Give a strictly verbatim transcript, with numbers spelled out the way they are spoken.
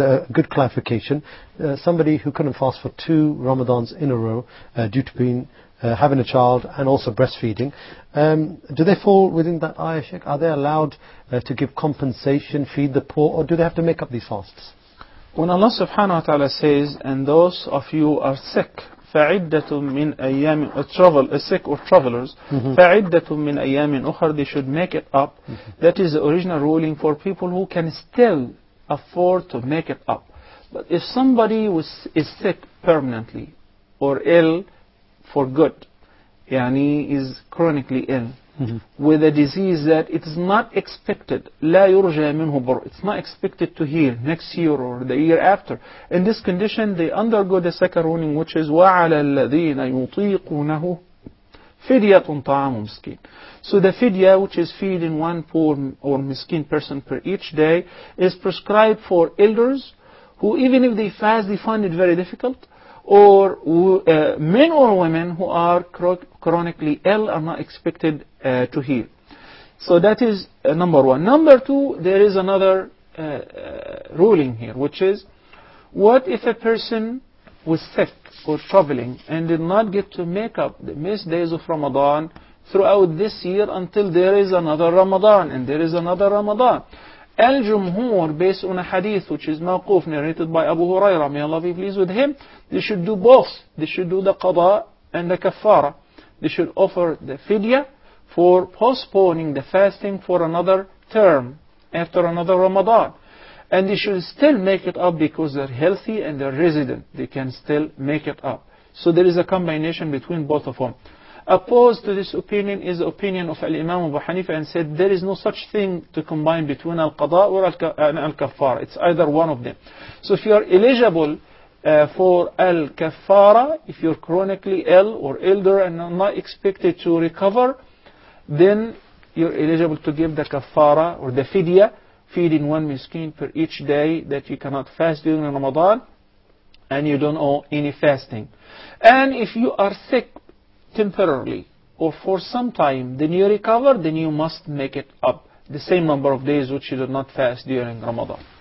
A good clarification. Uh, somebody who couldn't fast for two Ramadans in a row uh, due to being uh, having a child and also breastfeeding. Um, do they fall within that ayah, Sheikh? Are they allowed uh, to give compensation, feed the poor, or do they have to make up these fasts? When Allah subhanahu wa ta'ala says, and those of you are sick, فَعِدَّةٌ مِّنْ أَيَّامٍ or travel, uh, sick or travelers, mm-hmm. فَعِدَّةٌ مِّنْ أَيَّامٍ أُخَرَ, they should make it up. Mm-hmm. That is the original ruling for people who can still afford to make it up. But if somebody was, is sick permanently or ill for good, yani is chronically ill, mm-hmm. with a disease that it is not expected, لا يرجى منه بر, it's not expected to heal next year or the year after. In this condition, they undergo the second ruling, which is وَعَلَى الَّذِينَ يُطِيقُونَهُ فِدْيَةٌ طَعَامُ مِسْكِينٍ. So the fidya, which is feeding one poor or miskin person per each day, is prescribed for elders who, even if they fast, they find it very difficult, or uh, men or women who are chronically ill are not expected uh, to heal. So that is uh, number one. Number two, there is another uh, uh, ruling here, which is, what if a person was sick or traveling and did not get to make up the missed days of Ramadan throughout this year until there is another Ramadan and there is another Ramadan? Al-Jumhur, based on a hadith which is mawquf, narrated by Abu Hurairah, may Allah be pleased with him, they should do both. They should do the qada and the kaffara. They should offer the fidya for postponing the fasting for another term after another Ramadan. And they should still make it up because they're healthy and they're resident. They can still make it up. So there is a combination between both of them. Opposed to this opinion is the opinion of Al-Imam Abu Hanifa, and said there is no such thing to combine between Al-Qada or Al-Kaffara. It's either one of them. So if you are eligible uh, for Al-Kaffara, if you're chronically ill or elder and not expected to recover, then you're eligible to give the Kaffara or the Fidya, feeding one miskin per each day that you cannot fast during Ramadan, and you don't owe any fasting. And if you are sick temporarily or for some time, then you recover, then you must make it up the same number of days which you did not fast during Ramadan.